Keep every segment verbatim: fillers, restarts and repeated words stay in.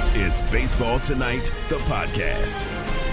This is Baseball Tonight, the podcast.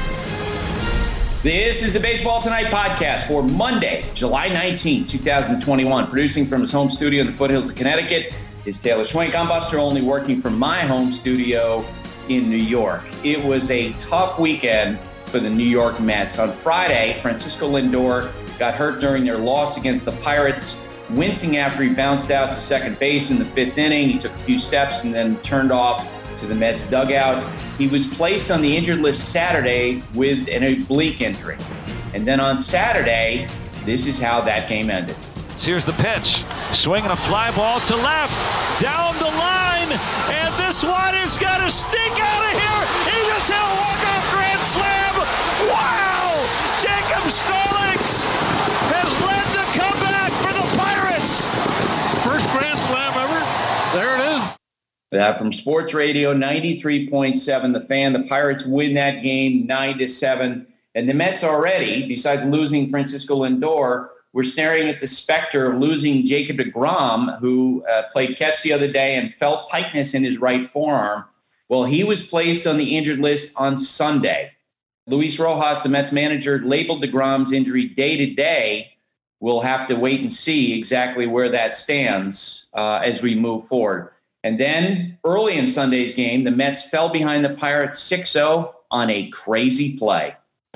This is the Baseball Tonight podcast for Monday, July nineteenth, twenty twenty-one. Producing from his home studio in the foothills of Connecticut is Taylor Schwenk. I'm Buster Olney, working from my home studio in New York. It was a tough weekend for the New York Mets. On Friday, Francisco Lindor got hurt during their loss against the Pirates, wincing after he bounced out to second base in the fifth inning. He took a few steps and then turned off to the Mets dugout. He was placed on the injured list Saturday with an oblique injury. And then on Saturday, this is how that game ended. Here's the pitch. Swinging a fly ball to left, down the line, and this one has got to sneak out of here. He just hit a walk-off grand slam. Wow! Jacob Stallings has led the comeback for the Pirates. First grand slam ever. There it is. That from Sports Radio ninety-three point seven, The Fan. The Pirates win that game nine to seven. And the Mets already, besides losing Francisco Lindor, we're staring at the specter of losing Jacob deGrom, who uh, played catch the other day and felt tightness in his right forearm. Well, he was placed on the injured list on Sunday. Luis Rojas, the Mets manager, labeled deGrom's injury day to day. We'll have to wait and see exactly where that stands uh, as we move forward. And then early in Sunday's game, the Mets fell behind the Pirates six oh on a crazy play.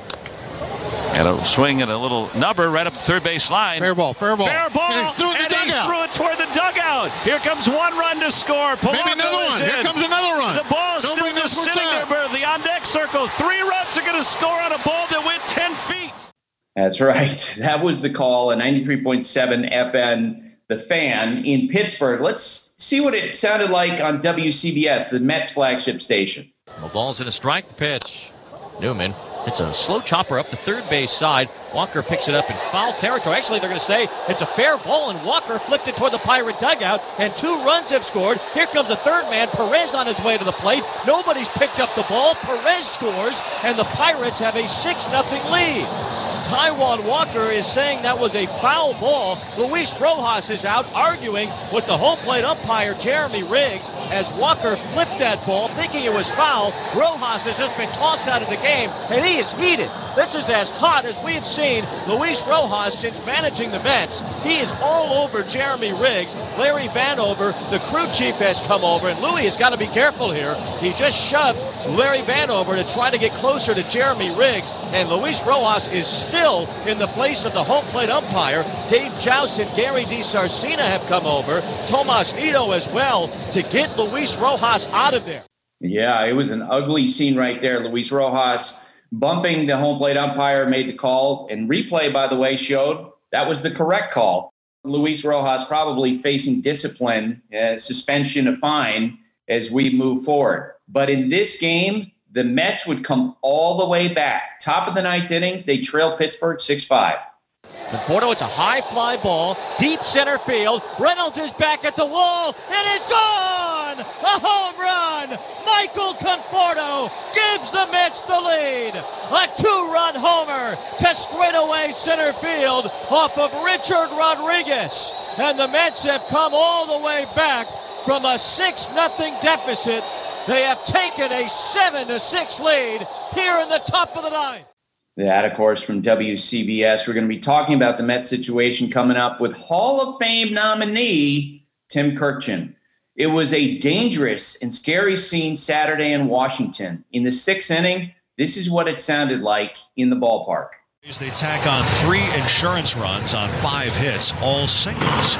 And a swing and a little nubber right up the third base line. Fair ball, fair ball. Fair ball. And he threw it, and the he dugout. threw it toward the dugout. Here comes one run to score. Polanco Maybe another one. in. Here comes another run. The ball is Don't still bring just this sitting one there. The on-deck circle. Three runs are going to score on a ball that went ten feet. That's right. That was the call at ninety-three point seven F M, The Fan in Pittsburgh. Let's see what it sounded like on W C B S, the Mets flagship station. The ball's in a strike. The pitch. Newman. It's a slow chopper up the third base side. Walker picks it up in foul territory. Actually, they're going to say it's a fair ball, and Walker flipped it toward the Pirate dugout, and two runs have scored. Here comes a third man, Perez, on his way to the plate. Nobody's picked up the ball. Perez scores, and the Pirates have a six nothing lead. Taijuan Walker is saying that was a foul ball. Luis Rojas is out arguing with the home plate umpire, Jeremy Riggs, as Walker flipped that ball thinking it was foul. Rojas has just been tossed out of the game, and he is heated. This is as hot as we've seen Luis Rojas since managing the Mets. He is all over Jeremy Riggs. Larry Vanover, the crew chief, has come over, and Louis has got to be careful here. He just shoved Larry Vanover to try to get closer to Jeremy Riggs, and Luis Rojas is still in the place of the home plate umpire. Dave Joust and Gary DiSarcina have come over. Tomas Nido as well to get Luis Rojas out of there. Yeah, it was an ugly scene right there. Luis Rojas bumping the home plate umpire, made the call, and replay, by the way, showed that was the correct call. Luis Rojas probably facing discipline, uh, suspension, a fine as we move forward. But in this game, the Mets would come all the way back. Top of the ninth inning, they trailed Pittsburgh six five. Conforto, it's a high fly ball, deep center field. Reynolds is back at the wall, and it's gone! A home run! Michael Conforto gives the Mets the lead. A two-run homer to straightaway center field off of Richard Rodriguez. And the Mets have come all the way back from a six nothing deficit. They have taken a seven to six lead here in the top of the ninth. That, of course, from W C B S. We're going to be talking about the Mets situation coming up with Hall of Fame nominee Tim Kurkjian. It was a dangerous and scary scene Saturday in Washington. In the sixth inning, this is what it sounded like in the ballpark. They tack on three insurance runs on five hits, all singles.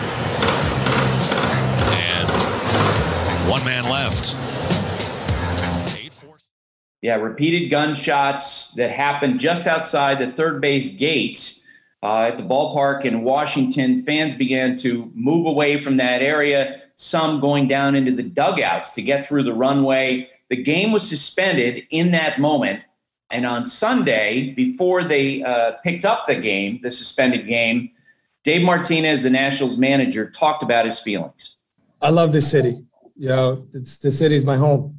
And one man left. Yeah, repeated gunshots that happened just outside the third base gates uh, at the ballpark in Washington. Fans began to move away from that area, some going down into the dugouts to get through the runway. The game was suspended in that moment. And on Sunday, before they uh, picked up the game, the suspended game, Dave Martinez, the Nationals manager, talked about his feelings. I love this city. You know, it's, the city is my home.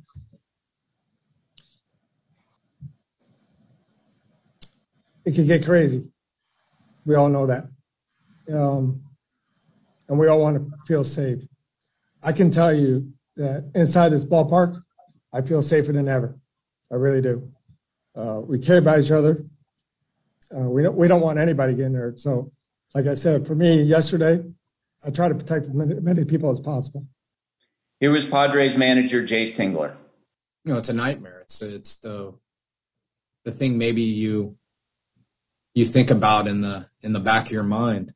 It can get crazy. We all know that. Um, and we all want to feel safe. I can tell you that inside this ballpark, I feel safer than ever. I really do. Uh, we care about each other. Uh, we don't we don't want anybody getting hurt. So, like I said, for me yesterday, I try to protect as many, many people as possible. Here was Padres manager Jace Tingler. You know, it's a nightmare. It's it's the the thing maybe you you think about in the in the back of your mind.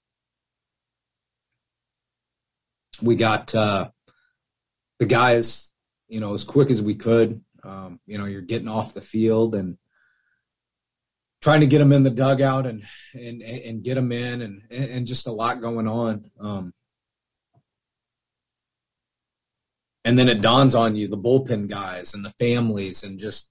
We got uh, the guys, you know, as quick as we could. Um, you know, you're getting off the field and trying to get them in the dugout and and and get them in, and and just a lot going on. Um, and then it dawns on you, the bullpen guys and the families and just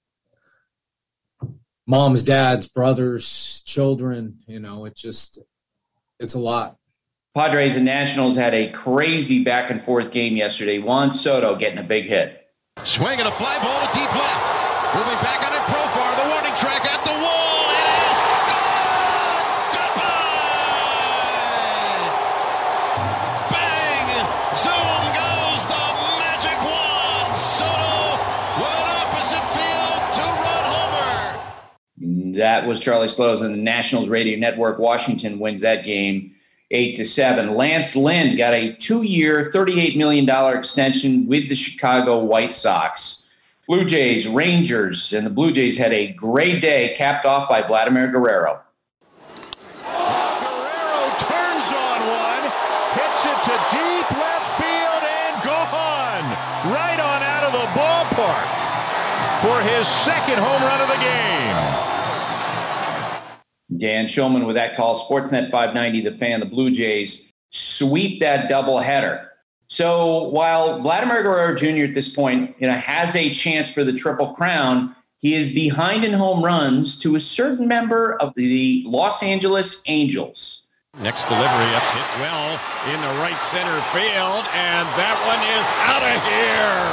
moms, dads, brothers, children. You know, it's just it's a lot. Padres and Nationals had a crazy back and forth game yesterday. Juan Soto getting a big hit. Swinging a fly ball to deep left. Moving back on it, Profar. The warning track at the wall. It is gone! Goodbye! Bang! Zoom goes the magic wand. Soto with an opposite field two-run homer. That was Charlie Slows and the Nationals Radio Network. Washington wins that game eight to seven. Lance Lynn got a two-year, thirty-eight million dollars extension with the Chicago White Sox. Blue Jays, Rangers, and the Blue Jays had a great day, capped off by Vladimir Guerrero. Guerrero turns on one, hits it to deep left field, and gone right on out of the ballpark for his second home run of the game. Dan Shulman with that call. Sportsnet five ninety, The Fan. The Blue Jays sweep that doubleheader. So while Vladimir Guerrero Junior at this point, you know, has a chance for the Triple Crown, he is behind in home runs to a certain member of the Los Angeles Angels. Next delivery, that's hit well in the right center field, and that one is out of here.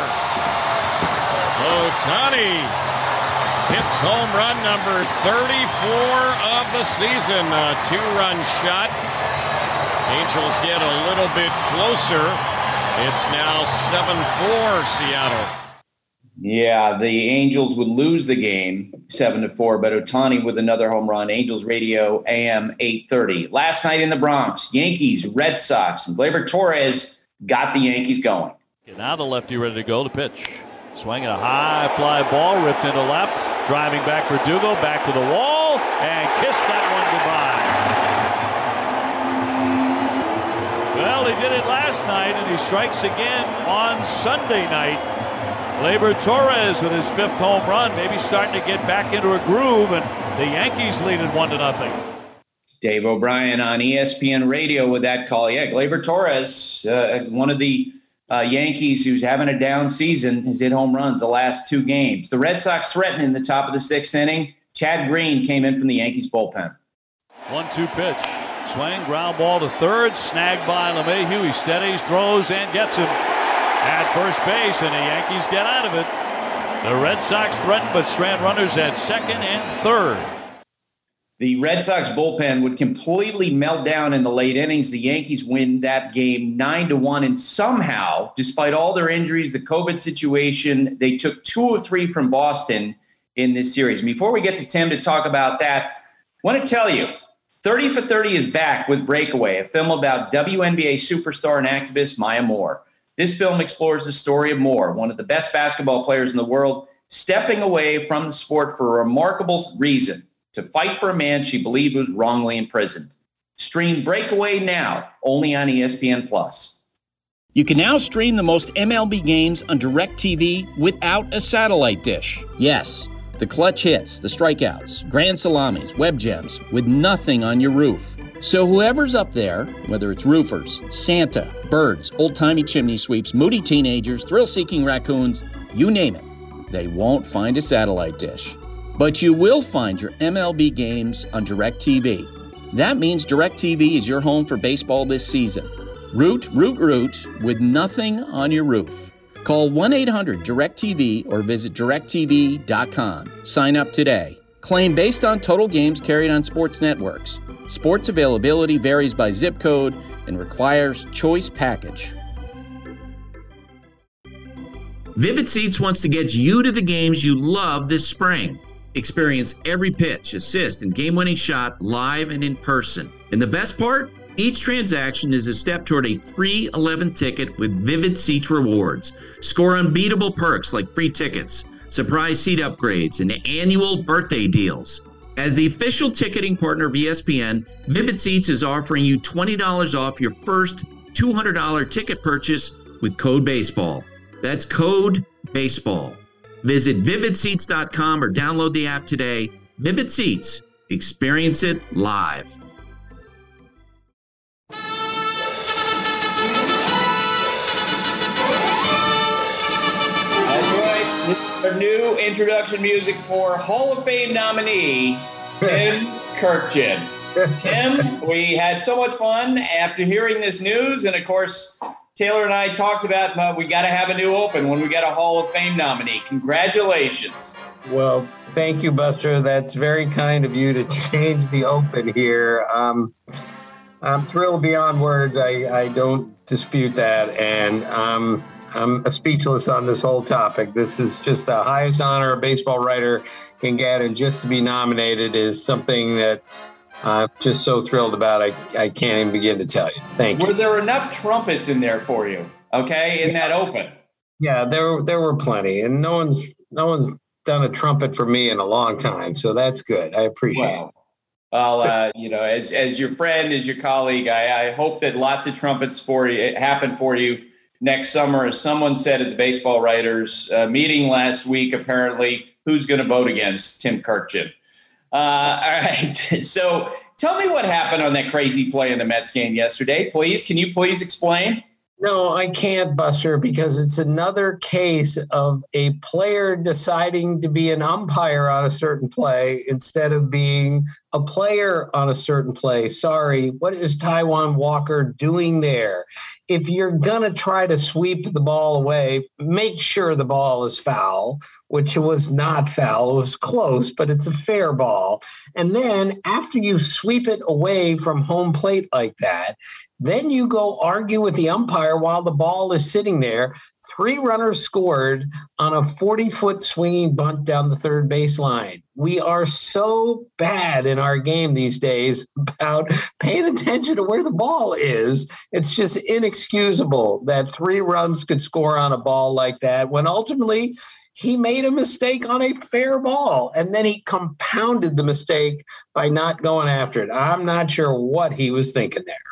Ohtani hits home run number thirty-four of the season. A two-run shot. Angels get a little bit closer. It's now seven four Seattle. Yeah, the Angels would lose the game seven to four, but Ohtani with another home run. Angels Radio A M eight thirty. Last night in the Bronx, Yankees, Red Sox, and Gleyber Torres got the Yankees going. Now the lefty ready to go to pitch. Swinging a high fly ball, ripped into left. Driving back Verdugo, back to the wall, and kissed that one goodbye. Well, he did it last night, and he strikes again on Sunday night. Gleyber Torres with his fifth home run, maybe starting to get back into a groove, and the Yankees lead it one to nothing. Dave O'Brien on E S P N Radio with that call. Yeah, Gleyber Torres, uh, one of the Uh, Yankees, who's having a down season, has hit home runs the last two games. The Red Sox threatened in the top of the sixth inning. Chad Green came in from the Yankees bullpen. one two pitch. Swing, ground ball to third. Snagged by LeMahieu. He steadies, throws, and gets him at first base, and the Yankees get out of it. The Red Sox threatened, but strand runners at second and third. The Red Sox bullpen would completely melt down in the late innings. The Yankees win that game nine to one, and somehow, despite all their injuries, the COVID situation, they took two of three from Boston in this series. And before we get to Tim to talk about that, I want to tell you, thirty for thirty is back with Breakaway, a film about W N B A superstar and activist Maya Moore. This film explores the story of Moore, one of the best basketball players in the world, stepping away from the sport for a remarkable reason: to fight for a man she believed was wrongly imprisoned. Stream Breakaway now, only on E S P N Plus. You can now stream the most M L B games on DirecTV without a satellite dish. Yes, the clutch hits, the strikeouts, grand salamis, web gems, with nothing on your roof. So whoever's up there, whether it's roofers, Santa, birds, old-timey chimney sweeps, moody teenagers, thrill-seeking raccoons, you name it, they won't find a satellite dish. But you will find your M L B games on DirecTV. That means DirecTV is your home for baseball this season. Root, root, root with nothing on your roof. Call one eight hundred direct T V or visit direct T V dot com. Sign up today. Claim based on total games carried on sports networks. Sports availability varies by zip code and requires choice package. Vivid Seats wants to get you to the games you love this spring. Experience every pitch, assist, and game-winning shot live and in person. And the best part? Each transaction is a step toward a free eleventh ticket with Vivid Seats rewards. Score unbeatable perks like free tickets, surprise seat upgrades, and annual birthday deals. As the official ticketing partner of E S P N, Vivid Seats is offering you twenty dollars off your first two hundred dollars ticket purchase with code BASEBALL. That's code BASEBALL. Visit vivid seats dot com or download the app today. Vivid Seats. Experience it live. Our new introduction music for Hall of Fame nominee, Tim Kurkjian. Tim, we had so much fun after hearing this news. And, of course, Taylor and I talked about uh, we got to have a new open when we got a Hall of Fame nominee. Congratulations. Well, thank you, Buster. That's very kind of you to change the open here. Um, I'm thrilled beyond words. I, I don't dispute that. And um I'm speechless on this whole topic. This is just the highest honor a baseball writer can get, and just to be nominated is something that I'm just so thrilled about. I, I can't even begin to tell you. Thank you. Were there enough trumpets in there for you, okay, in that open? Yeah, there there were plenty, and no one's no one's done a trumpet for me in a long time, so that's good. I appreciate wow. it. Well, uh, you know, as as your friend, as your colleague, I, I hope that lots of trumpets for you happen for you next summer. As someone said at the baseball writers uh, meeting last week, apparently, who's going to vote against Tim Kurkjian? Uh, all right. So tell me what happened on that crazy play in the Mets game yesterday, please. Can you please explain? No, I can't, Buster, because it's another case of a player deciding to be an umpire on a certain play instead of being a player on a certain play. Sorry, what is Taijuan Walker doing there? If you're going to try to sweep the ball away, make sure the ball is foul, which was not foul. It was close, but it's a fair ball. And then after you sweep it away from home plate like that, then you go argue with the umpire while the ball is sitting there. Three runners scored on a forty-foot swinging bunt down the third baseline. We are so bad in our game these days about paying attention to where the ball is. It's just inexcusable that three runs could score on a ball like that when ultimately he made a mistake on a fair ball, and then he compounded the mistake by not going after it. I'm not sure what he was thinking there.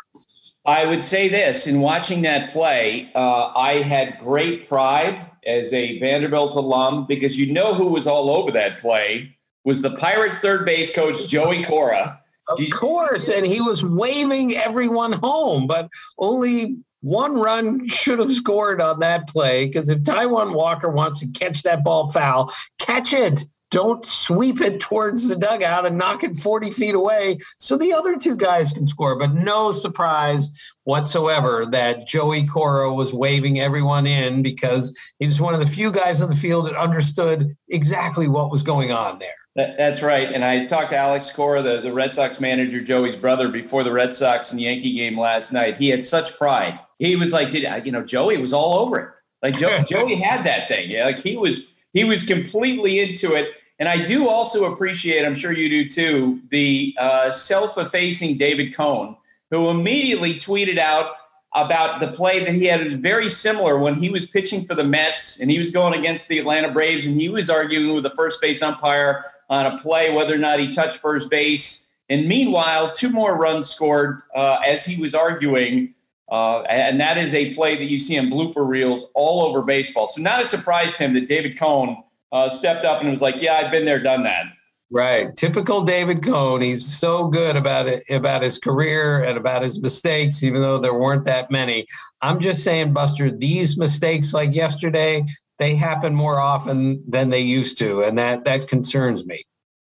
I would say this, in watching that play, uh, I had great pride as a Vanderbilt alum, because you know who was all over that play was the Pirates third base coach, Joey Cora. Of course, and he was waving everyone home, but only one run should have scored on that play, because if Taijuan Walker wants to catch that ball foul, catch it. Don't sweep it towards the dugout and knock it forty feet away so the other two guys can score. But no surprise whatsoever that Joey Cora was waving everyone in, because he was one of the few guys on the field that understood exactly what was going on there. That, that's right. And I talked to Alex Cora, the, the Red Sox manager, Joey's brother, before the Red Sox and Yankee game last night. He had such pride. He was like, did you know, Joey was all over it. Like Joe, Joey had that thing. Yeah, like he was he was completely into it. And I do also appreciate, I'm sure you do too, the uh, self-effacing David Cone, who immediately tweeted out about the play that he had very similar when he was pitching for the Mets and he was going against the Atlanta Braves, and he was arguing with the first base umpire on a play whether or not he touched first base. And meanwhile, two more runs scored uh, as he was arguing. Uh, and that is a play that you see in blooper reels all over baseball. So not a surprise to him that David Cone uh, stepped up and was like, yeah, I've been there, done that. Right. Typical David Cone. He's so good about it, about his career and about his mistakes, even though there weren't that many. I'm just saying, Buster, these mistakes like yesterday, they happen more often than they used to. And that, that concerns me.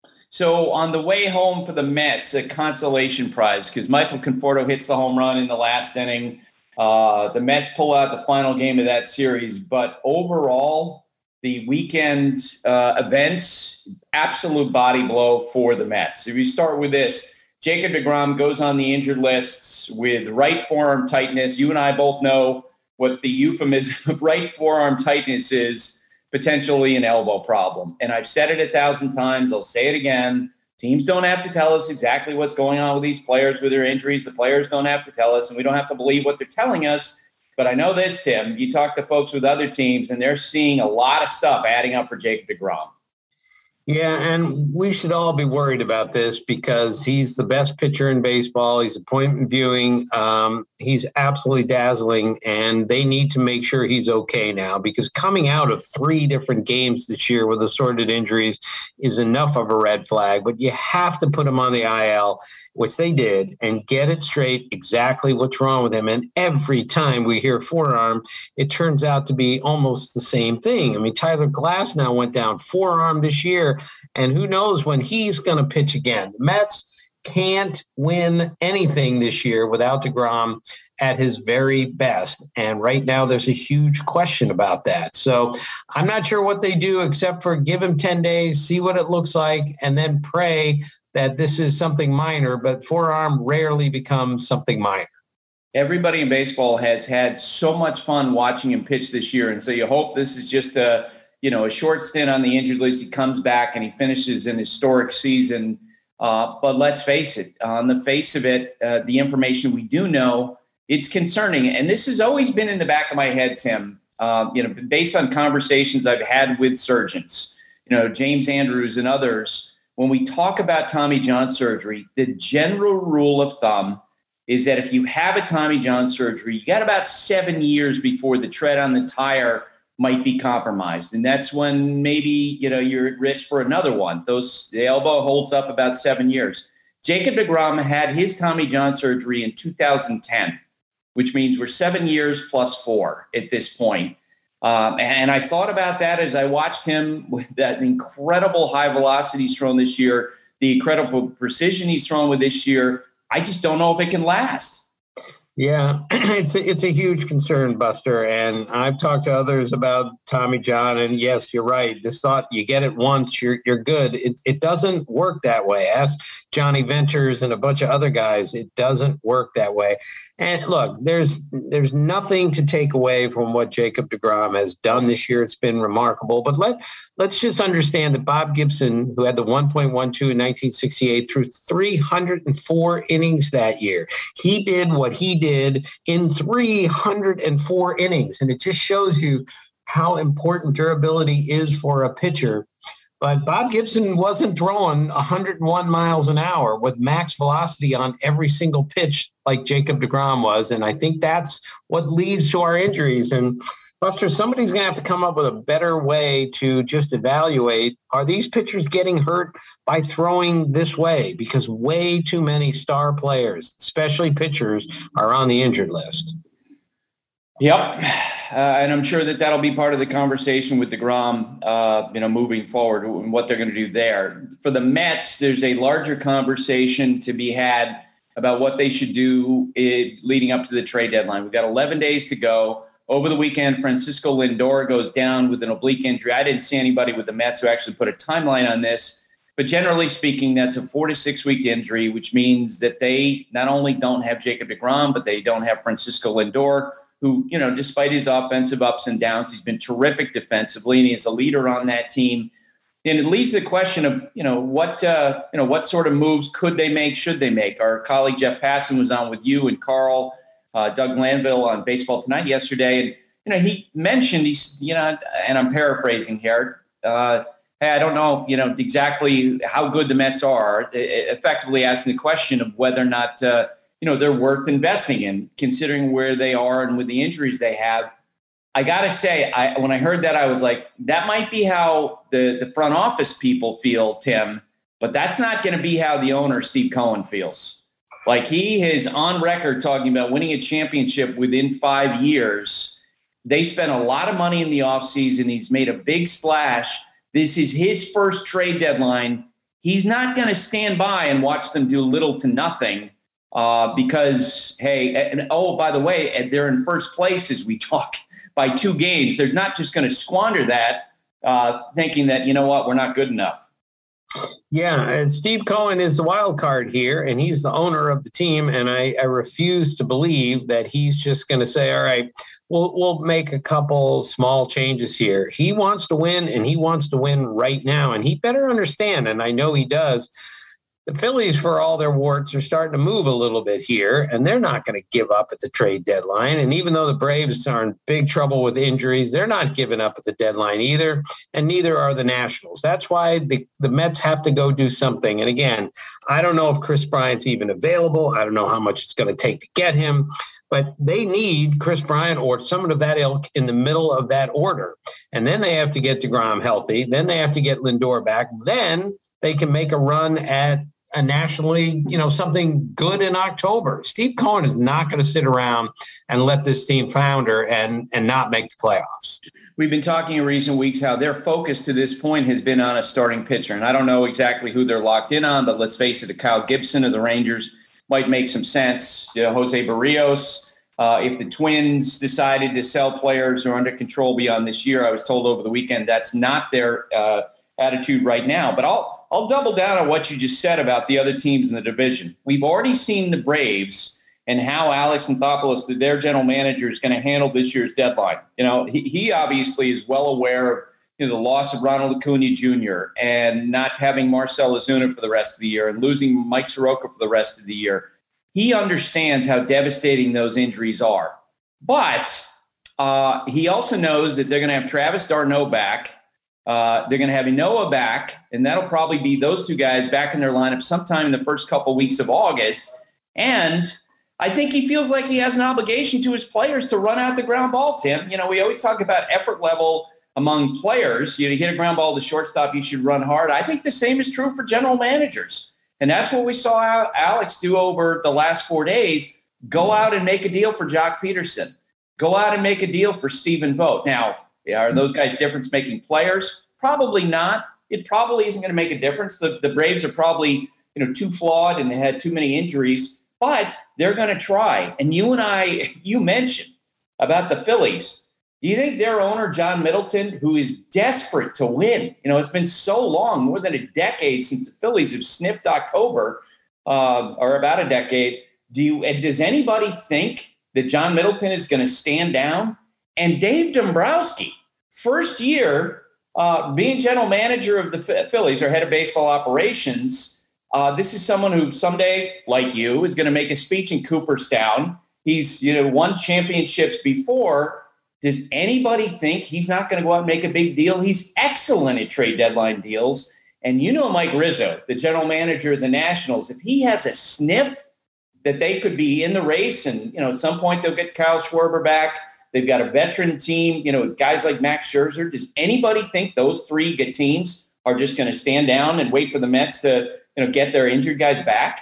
So on the way home for the Mets, a consolation prize, because Michael Conforto hits the home run in the last inning. Uh, the Mets pull out the final game of that series. But overall, the weekend uh, events, absolute body blow for the Mets. If we start with this, Jacob deGrom goes on the injured lists with right forearm tightness. You and I both know what the euphemism of right forearm tightness is potentially an elbow problem. And I've said it a thousand times. I'll say it again. Teams don't have to tell us exactly what's going on with these players with their injuries. The players don't have to tell us, and we don't have to believe what they're telling us. But I know this, Tim. You talk to folks with other teams, and they're seeing a lot of stuff adding up for Jacob deGrom. Yeah, and we should all be worried about this because he's the best pitcher in baseball. He's appointment viewing. Um, he's absolutely dazzling, and they need to make sure he's okay now because coming out of three different games this year with assorted injuries is enough of a red flag. But you have to put him on the I L, which they did, and get it straight exactly what's wrong with him. And every time we hear forearm, it turns out to be almost the same thing. I mean, Tyler Glasnow went down forearm this year. And who knows when he's going to pitch again. The Mets can't win anything this year without deGrom at his very best. And right now there's a huge question about that. So I'm not sure what they do except for give him ten days, see what it looks like, and then pray that this is something minor. But forearm rarely becomes something minor. Everybody in baseball has had so much fun watching him pitch this year. And so you hope this is just a you know, a short stint on the injured list. He comes back and he finishes an historic season. Uh, but let's face it, on the face of it, uh, the information we do know, it's concerning. And this has always been in the back of my head, Tim, uh, you know, based on conversations I've had with surgeons, you know, James Andrews and others. When we talk about Tommy John surgery, the general rule of thumb is that if you have a Tommy John surgery, you got about seven years before the tread on the tire might be compromised. And that's when maybe, you know, you're at risk for another one. Those, the elbow holds up about seven years. Jacob deGrom had his Tommy John surgery in two thousand ten, which means we're seven years plus four at this point. Um, and I thought about that as I watched him with that incredible high velocity he's thrown this year, the incredible precision he's thrown with this year. I just don't know if it can last. Yeah, it's a, it's a huge concern, Buster. And I've talked to others about Tommy John. And yes, you're right. This thought you get it once, you're you're good. It it doesn't work that way. Ask Johnny Ventures and a bunch of other guys. It doesn't work that way. And look, there's there's nothing to take away from what Jacob deGrom has done this year. It's been remarkable. But let let's just understand that Bob Gibson, who had the one point one two in nineteen sixty-eight, threw three hundred four innings that year. He did what he did in three hundred four innings, and it just shows you how important durability is for a pitcher. But Bob Gibson wasn't throwing one hundred one miles an hour with max velocity on every single pitch like Jacob deGrom was. And I think that's what leads to our injuries. And Buster, somebody's going to have to come up with a better way to just evaluate, are these pitchers getting hurt by throwing this way? Because way too many star players, especially pitchers, are on the injured list. Yep. Uh, and I'm sure that that'll be part of the conversation with deGrom, uh, you know, moving forward and what they're going to do there. For the Mets, there's a larger conversation to be had about what they should do in, leading up to the trade deadline. We've got eleven days to go. Over the weekend, Francisco Lindor goes down with an oblique injury. I didn't see anybody with the Mets who actually put a timeline on this. But generally speaking, that's a four to six week injury, which means that they not only don't have Jacob deGrom, but they don't have Francisco Lindor, who, you know, despite his offensive ups and downs, he's been terrific defensively, and he's a leader on that team. And it leaves the question of, you know, what, uh, you know, what sort of moves could they make, should they make? Our colleague Jeff Passan was on with you and Carl, uh, Doug Glanville on Baseball Tonight yesterday. And, you know, he mentioned, he's, you know, and I'm paraphrasing here, uh, hey, I don't know, you know, exactly how good the Mets are, effectively asking the question of whether or not, uh, you know, they're worth investing in, considering where they are and with the injuries they have. I got to say, I, when I heard that, I was like, that might be how the, the front office people feel, Tim, but that's not going to be how the owner, Steve Cohen, feels. Like, he is on record talking about winning a championship within five years. They spent a lot of money in the offseason. He's made a big splash. This is his first trade deadline. He's not going to stand by and watch them do little to nothing. Uh, because, hey, and, oh, by the way, they're in first place as we talk by two games. They're not just going to squander that, uh, thinking that, you know what, we're not good enough. Yeah, and Steve Cohen is the wild card here, and he's the owner of the team, and I, I refuse to believe that he's just going to say, all right, we'll we'll make a couple small changes here. He wants to win, and he wants to win right now. And he better understand, and I know he does, the Phillies, for all their warts, are starting to move a little bit here, and they're not going to give up at the trade deadline. And even though the Braves are in big trouble with injuries, they're not giving up at the deadline either, and neither are the Nationals. That's why the, the Mets have to go do something. And again, I don't know if Kris Bryant's even available. I don't know how much it's going to take to get him, but they need Kris Bryant or someone of that ilk in the middle of that order. And then they have to get DeGrom healthy. Then they have to get Lindor back. Then they can make a run at a nationally, you know, something good in October. Steve Cohen is not going to sit around and let this team flounder and, and not make the playoffs. We've been talking in recent weeks how their focus to this point has been on a starting pitcher. And I don't know exactly who they're locked in on, but let's face it, a Kyle Gibson of the Rangers might make some sense. You know, Jose Barrios, uh, if the Twins decided to sell players or under control beyond this year, I was told over the weekend that's not their uh, attitude right now. But I'll I'll double down on what you just said about the other teams in the division. We've already seen the Braves and how Alex Anthopoulos, their general manager, is going to handle this year's deadline. You know, he, he obviously is well aware of you know, the loss of Ronald Acuna Junior and not having Marcell Ozuna for the rest of the year and losing Mike Soroka for the rest of the year. He understands how devastating those injuries are. But uh, he also knows that they're going to have Travis d'Arnaud back. Uh, they're going to have Inoa back, and that'll probably be those two guys back in their lineup sometime in the first couple of weeks of August. And I think he feels like he has an obligation to his players to run out the ground ball, Tim. You know, we always talk about effort level among players. You know, hit a ground ball to shortstop, you should run hard. I think the same is true for general managers. And that's what we saw Alex do over the last four days. Go out and make a deal for Jock Peterson. Go out and make a deal for Stephen Vogt. Now, are those guys difference-making players? Probably not. It probably isn't going to make a difference. The, the Braves are probably, you know, too flawed and they had too many injuries, but they're going to try. And you and I, you mentioned about the Phillies. Do you think their owner, John Middleton, who is desperate to win, you know, it's been so long, more than a decade since the Phillies have sniffed October, uh, or about a decade. Do you, does anybody think that John Middleton is going to stand down? And Dave Dombrowski, first year uh, being general manager of the Phillies or head of baseball operations, uh, this is someone who someday, like you, is going to make a speech in Cooperstown. He's you know won championships before. Does anybody think he's not going to go out and make a big deal? He's excellent at trade deadline deals. And you know Mike Rizzo, the general manager of the Nationals, if he has a sniff that they could be in the race and, you know, at some point they'll get Kyle Schwarber back. They've got a veteran team, you know, guys like Max Scherzer. Does anybody think those three good teams are just going to stand down and wait for the Mets to, you know, get their injured guys back?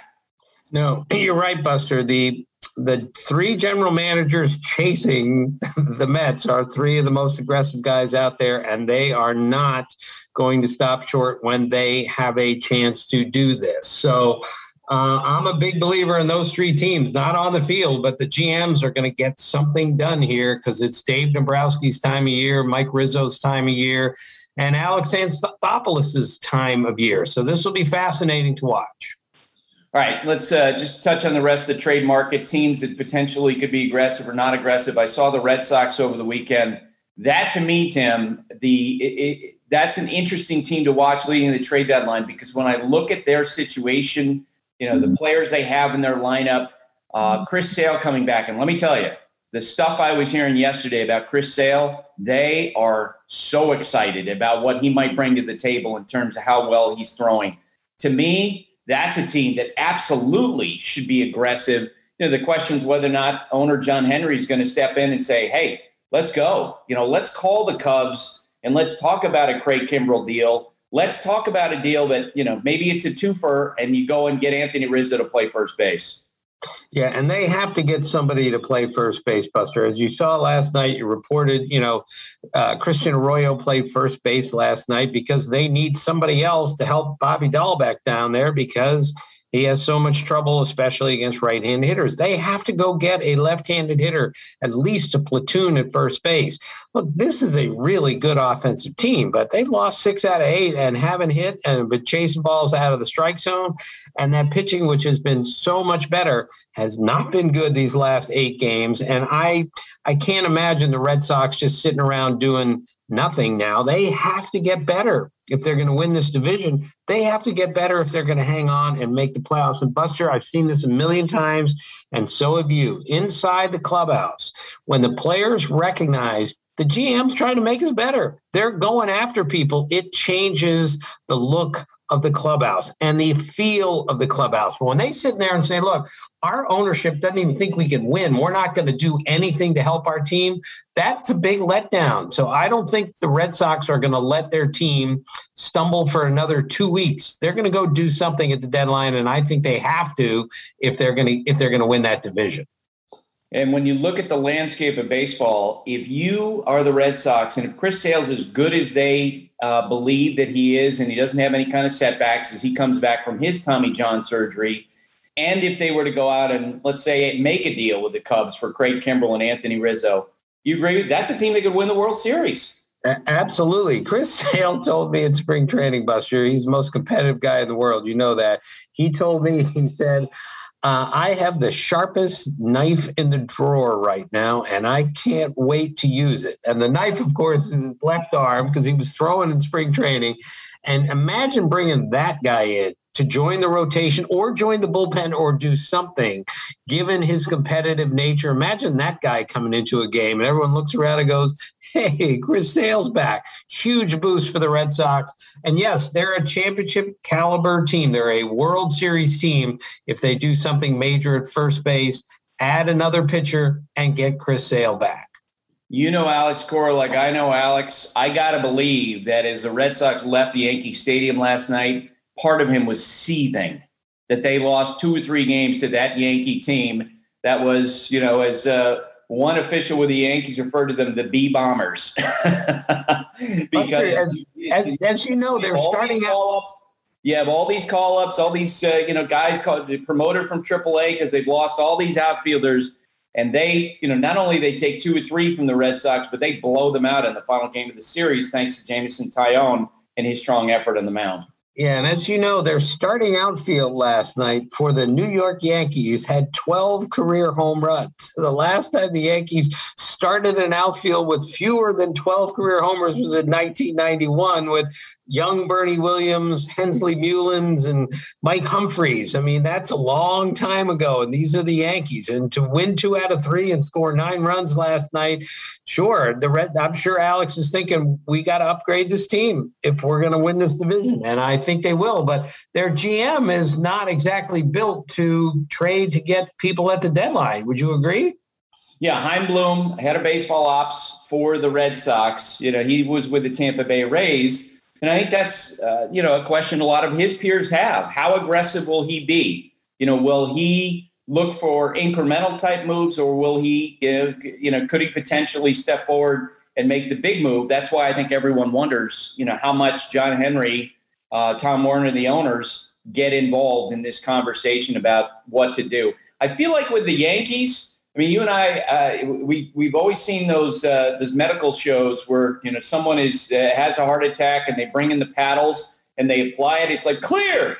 No, you're right, Buster. The the three general managers chasing the Mets are three of the most aggressive guys out there, and they are not going to stop short when they have a chance to do this. So Uh, I'm a big believer in those three teams, not on the field, but the G Ms are going to get something done here because it's Dave Dombrowski's time of year, Mike Rizzo's time of year, and Alex Anthopoulos' time of year. So this will be fascinating to watch. All right, let's uh, just touch on the rest of the trade market, teams that potentially could be aggressive or not aggressive. I saw the Red Sox over the weekend. That, to me, Tim, the it, it, that's an interesting team to watch leading the trade deadline because when I look at their situation, you know, the players they have in their lineup, uh, Chris Sale coming back. And let me tell you, the stuff I was hearing yesterday about Chris Sale, they are so excited about what he might bring to the table in terms of how well he's throwing. To me, that's a team that absolutely should be aggressive. You know, the question is whether or not owner John Henry is going to step in and say, hey, let's go. You know, let's call the Cubs and let's talk about a Craig Kimbrell deal. Let's talk about a deal that, you know, maybe it's a twofer and you go and get Anthony Rizzo to play first base. Yeah, and they have to get somebody to play first base, Buster. As you saw last night, you reported, you know, uh, Christian Arroyo played first base last night because they need somebody else to help Bobby Dahlbeck down there because He has so much trouble, especially against right-handed hitters. They have to go get a left-handed hitter, at least a platoon at first base. Look, this is a really good offensive team, but they've lost six out of eight and haven't hit and been chasing balls out of the strike zone. And that pitching, which has been so much better, has not been good these last eight games. And I I can't imagine the Red Sox just sitting around doing nothing now. They have to get better if they're going to win this division. They have to get better if they're going to hang on and make the playoffs. And Buster, I've seen this a million times, and so have you. Inside the clubhouse, when the players recognize the G M's trying to make us better, they're going after people, it changes the look of the clubhouse and the feel of the clubhouse. But when they sit there and say, look, our ownership doesn't even think we can win, we're not going to do anything to help our team, that's a big letdown. So I don't think the Red Sox are going to let their team stumble for another two weeks. They're going to go do something at the deadline, and I think they have to if they're going to if they're going to win that division. And when you look at the landscape of baseball, if you are the Red Sox and if Chris Sale's as good as they uh, believe that he is, and he doesn't have any kind of setbacks as he comes back from his Tommy John surgery, and if they were to go out and, let's say, make a deal with the Cubs for Craig Kimbrell and Anthony Rizzo, you agree that's a team that could win the World Series? Absolutely. Chris Sale told me in spring training, Buster, he's the most competitive guy in the world. You know that. He told me, he said, Uh, I have the sharpest knife in the drawer right now, and I can't wait to use it. And the knife, of course, is his left arm because he was throwing in spring training. And imagine bringing that guy in to join the rotation or join the bullpen or do something, given his competitive nature. Imagine that guy coming into a game and everyone looks around and goes, hey, Chris Sale's back. Huge boost for the Red Sox. And yes, they're a championship caliber team. They're a World Series team. If they do something major at first base, add another pitcher and get Chris Sale back. You know Alex Cora like I know Alex. I got to believe that as the Red Sox left the Yankee Stadium last night, part of him was seething that they lost two or three games to that Yankee team. That was, you know, as uh, one official with the Yankees referred to them, the B-Bombers. because as, as, as you know, they're starting out. You have all these call-ups, all these, uh, you know, guys called, promoted from triple A because they've lost all these outfielders. And they, you know, not only they take two or three from the Red Sox, but they blow them out in the final game of the series thanks to Jameson Taillon and his strong effort on the mound. Yeah, and as you know, their starting outfield last night for the New York Yankees had twelve career home runs. The last time the Yankees started an outfield with fewer than twelve career homers was in nineteen ninety-one with young Bernie Williams, Hensley Mullins, and Mike Humphreys. I mean, that's a long time ago, and these are the Yankees. And to win two out of three and score nine runs last night, sure, the Red. I'm sure Alex is thinking we got to upgrade this team if we're going to win this division, and I think they will. But their G M is not exactly built to trade to get people at the deadline. Would you agree? Yeah, Chaim Bloom, head of baseball ops for the Red Sox. You know, he was with the Tampa Bay Rays. And I think that's, uh, you know, a question a lot of his peers have. How aggressive will he be? You know, will he look for incremental type moves, or will he, uh, you know, could he potentially step forward and make the big move? That's why I think everyone wonders, you know, how much John Henry, uh, Tom Werner, the owners get involved in this conversation about what to do. I feel like with the Yankees, I mean, you and I, uh, we, we've always seen those uh, those medical shows where, you know, someone is uh, has a heart attack and they bring in the paddles and they apply it. It's like, clear.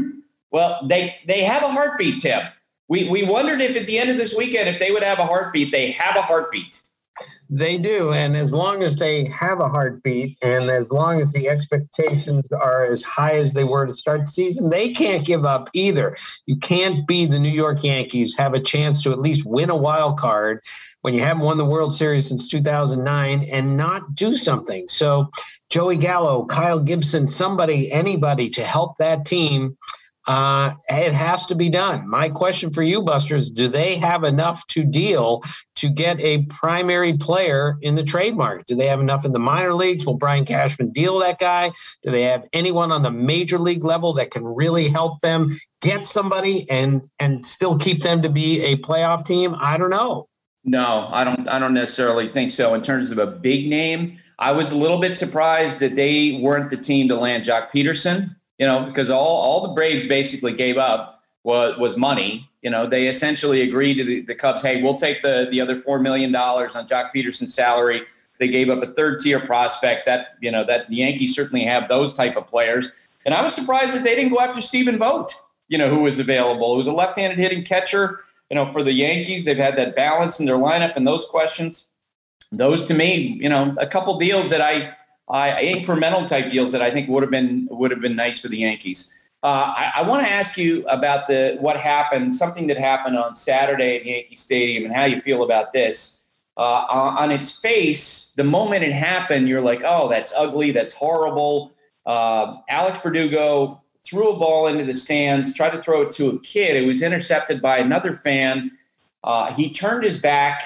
Well, they they have a heartbeat, Tim. We, we wondered if at the end of this weekend, if they would have a heartbeat. They have a heartbeat. They do. And as long as they have a heartbeat and as long as the expectations are as high as they were to start the season, they can't give up either. You can't be the New York Yankees, have a chance to at least win a wild card when you haven't won the World Series since two thousand nine and not do something. So Joey Gallo, Kyle Gibson, somebody, anybody to help that team. Uh, it has to be done. My question for you, Buster, is do they have enough to deal to get a primary player in the trade market? Do they have enough in the minor leagues? Will Brian Cashman deal that guy? Do they have anyone on the major league level that can really help them get somebody and and still keep them to be a playoff team? I don't know. No, I don't. I don't necessarily think so. In terms of a big name, I was a little bit surprised that they weren't the team to land Jock Peterson. You know, because all, all the Braves basically gave up was, was money. You know, they essentially agreed to the, the Cubs, hey, we'll take the, the other four million dollars on Jock Peterson's salary. They gave up a third tier prospect that, you know, that the Yankees certainly have those type of players. And I was surprised that they didn't go after Stephen Vogt, you know, who was available. It was a left-handed hitting catcher, you know, for the Yankees. They've had that balance in their lineup and those questions. Those to me, you know, a couple deals that I, I incremental type deals that I think would have been would have been nice for the Yankees. Uh, I, I want to ask you about the what happened, something that happened on Saturday at Yankee Stadium, and how you feel about this. Uh, on its face, the moment it happened, you're like, oh, that's ugly, that's horrible. Uh, Alex Verdugo threw a ball into the stands, tried to throw it to a kid. It was intercepted by another fan. Uh, he turned his back,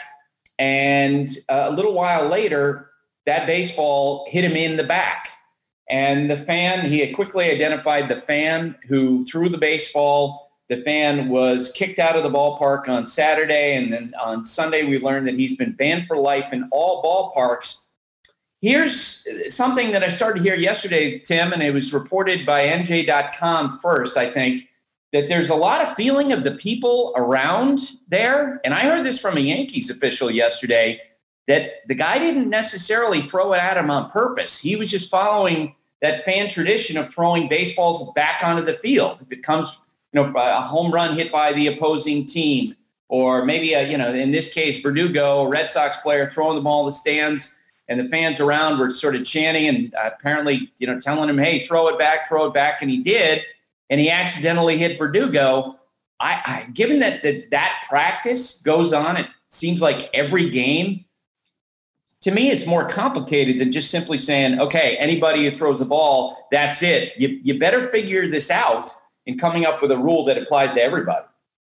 and uh, a little while later, that baseball hit him in the back. And the fan, he had quickly identified the fan who threw the baseball. The fan was kicked out of the ballpark on Saturday, and then on Sunday we learned that he's been banned for life in all ballparks. Here's something that I started to hear yesterday, Tim, and it was reported by N J dot com first, I think, that there's a lot of feeling of the people around there. And I heard this from a Yankees official yesterday, that the guy didn't necessarily throw it at him on purpose. He was just following that fan tradition of throwing baseballs back onto the field. If it comes, you know, a home run hit by the opposing team, or maybe, a, you know, in this case, Verdugo, a Red Sox player, throwing the ball in the stands, and the fans around were sort of chanting and apparently, you know, telling him, hey, throw it back, throw it back. And he did, and he accidentally hit Verdugo. I, I given that, that that practice goes on, it seems like every game, to me, it's more complicated than just simply saying, okay, anybody who throws a ball, that's it. You, you better figure this out in coming up with a rule that applies to everybody.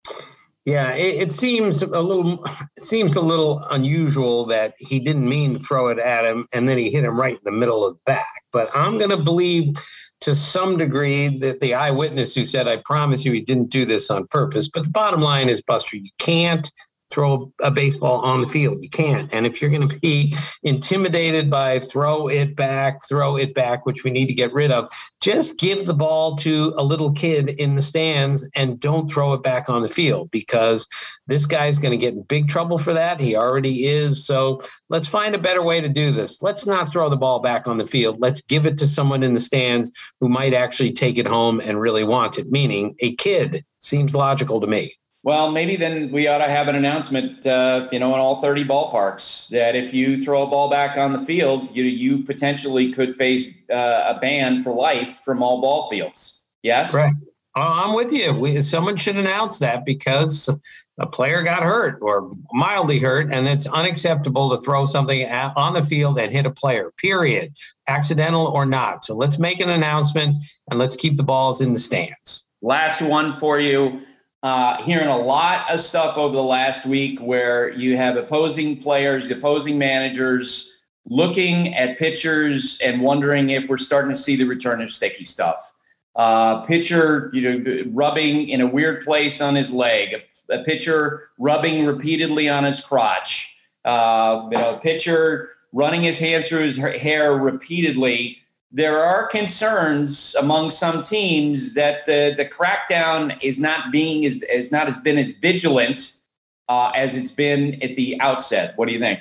Yeah, it, it seems a little it seems a little unusual that he didn't mean to throw it at him and then he hit him right in the middle of the back. But I'm going to believe to some degree that the eyewitness who said, I promise you he didn't do this on purpose. But the bottom line is, Buster, you can't throw a baseball on the field. You can't. And if you're going to be intimidated by throw it back, throw it back, which we need to get rid of, just give the ball to a little kid in the stands and don't throw it back on the field, because this guy's going to get in big trouble for that. He already is. So let's find a better way to do this. Let's not throw the ball back on the field. Let's give it to someone in the stands who might actually take it home and really want it, meaning a kid. Seems logical to me. Well, maybe then we ought to have an announcement, uh, you know, in all thirty ballparks that if you throw a ball back on the field, you you potentially could face uh, a ban for life from all ball fields. Yes? Right. Uh, I'm with you. We, someone should announce that, because a player got hurt or mildly hurt, and it's unacceptable to throw something at, on the field and hit a player, period, accidental or not. So let's make an announcement and let's keep the balls in the stands. Last one for you. Uh, hearing a lot of stuff over the last week where you have opposing players, opposing managers looking at pitchers and wondering if we're starting to see the return of sticky stuff. Uh, pitcher, you know, rubbing in a weird place on his leg, a, a pitcher rubbing repeatedly on his crotch, uh, you know, a pitcher running his hands through his hair repeatedly. There are concerns among some teams that the, the crackdown is not being as, as not as been as vigilant uh, as it's been at the outset. What do you think?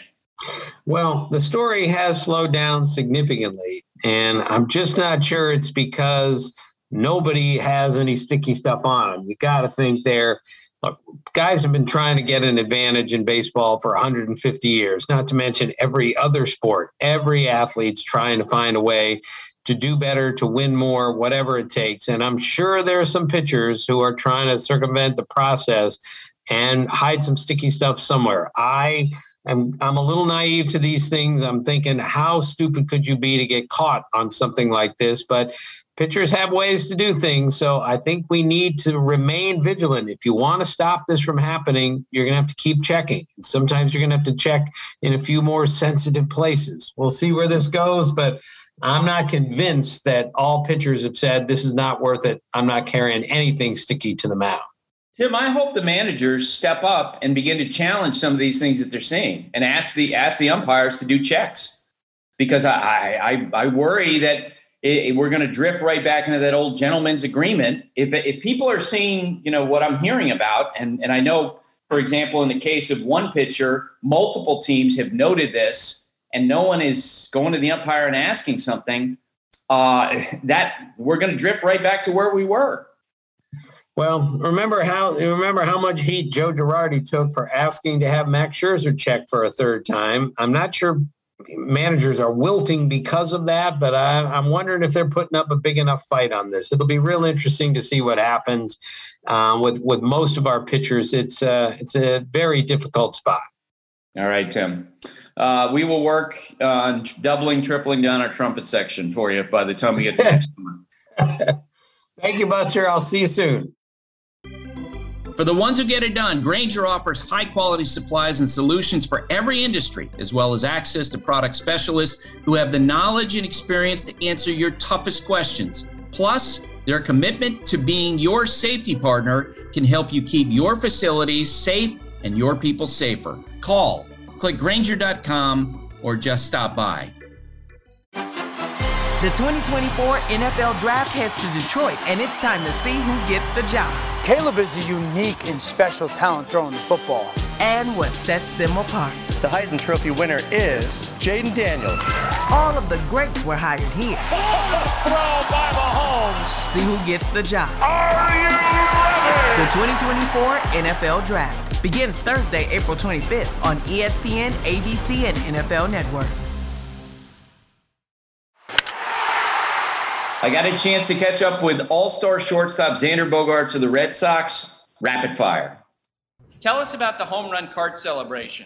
Well, the story has slowed down significantly, and I'm just not sure it's because nobody has any sticky stuff on them. You got to think there. Look, guys have been trying to get an advantage in baseball for one hundred fifty years, not to mention every other sport. Every athlete's trying to find a way to do better, to win more, whatever it takes. And I'm sure there are some pitchers who are trying to circumvent the process and hide some sticky stuff somewhere. I am I'm a little naive to these things. I'm thinking, how stupid could you be to get caught on something like this? But pitchers have ways to do things, so I think we need to remain vigilant. If you want to stop this from happening, you're going to have to keep checking. Sometimes you're going to have to check in a few more sensitive places. We'll see where this goes, but I'm not convinced that all pitchers have said this is not worth it. I'm not carrying anything sticky to the mound. Tim, I hope the managers step up and begin to challenge some of these things that they're seeing and ask the ask the umpires to do checks, because I I, I worry that it, it, we're going to drift right back into that old gentleman's agreement. If if people are seeing, you know, what I'm hearing about, and and I know, for example, in the case of one pitcher, multiple teams have noted this, and no one is going to the umpire and asking something. Uh, that we're going to drift right back to where we were. Well, remember how remember how much heat Joe Girardi took for asking to have Max Scherzer check for a third time. I'm not sure managers are wilting because of that, but I, I'm wondering if they're putting up a big enough fight on this. It'll be real interesting to see what happens um, with with most of our pitchers. It's uh, it's a very difficult spot. All right, Tim. Uh, we will work on doubling, tripling down our trumpet section for you by the time we get to next one. Thank you, Buster. I'll see you soon. For the ones who get it done, Grainger offers high-quality supplies and solutions for every industry, as well as access to product specialists who have the knowledge and experience to answer your toughest questions. Plus, their commitment to being your safety partner can help you keep your facilities safe and your people safer. Call, click Grainger dot com, or just stop by. The twenty twenty-four N F L Draft heads to Detroit, and it's time to see who gets the job. Caleb is a unique and special talent throwing the football. And what sets them apart. The Heisman Trophy winner is Jaden Daniels. All of the greats were hired here. Throw by Mahomes. See who gets the job. Are you ready? The twenty twenty-four N F L Draft begins Thursday, April twenty-fifth on E S P N, A B C, and N F L Network. I got a chance to catch up with all-star shortstop Xander Bogaerts of the Red Sox. Rapid fire. Tell us about the home run cart celebration.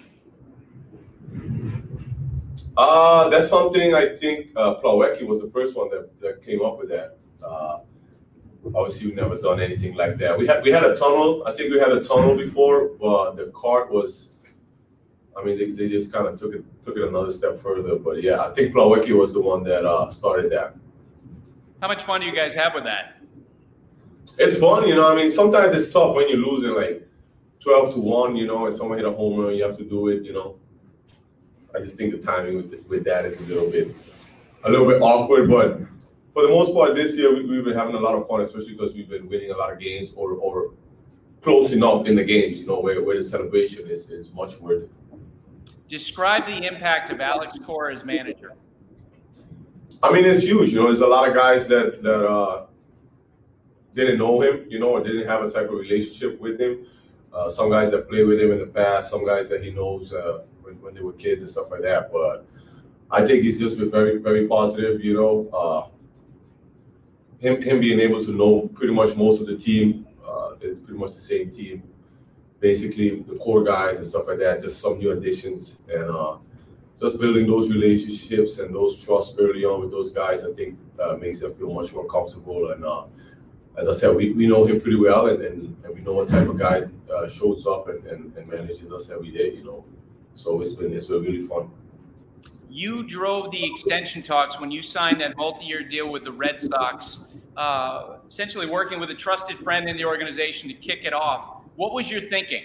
Uh, that's something I think uh, Plawecki was the first one that, that came up with that. Uh, obviously, we've never done anything like that. We had we had a tunnel. I think we had a tunnel before, but the cart was. I mean, they, they just kind of took it took it another step further. But yeah, I think Plawecki was the one that uh, started that. How much fun do you guys have with that? It's fun, you know. I mean, sometimes it's tough when you're losing like twelve to one, you know, and someone hit a home run, you have to do it, you know. I just think the timing with with that is a little bit a little bit awkward, but for the most part this year we, we've been having a lot of fun, especially because we've been winning a lot of games or or close enough in the games, you know, where, where the celebration is is much worth it. Describe the impact of Alex Cora as manager. I mean, it's huge. You know, there's a lot of guys that that uh, didn't know him, you know, or didn't have a type of relationship with him. Uh, some guys that played with him in the past, some guys that he knows uh, when, when they were kids and stuff like that. But I think he's just been very, very positive. You know, uh, him him being able to know pretty much most of the team uh, is pretty much the same team. Basically, the core guys and stuff like that. Just some new additions and. Uh, Just building those relationships and those trusts early on with those guys, I think uh, makes them feel much more comfortable. And uh, as I said, we, we know him pretty well, and, and, and we know what type of guy uh, shows up and, and, and manages us every day, you know. So it's been it's been really fun. You drove the extension talks when you signed that multi-year deal with the Red Sox, uh, essentially working with a trusted friend in the organization to kick it off. What was your thinking?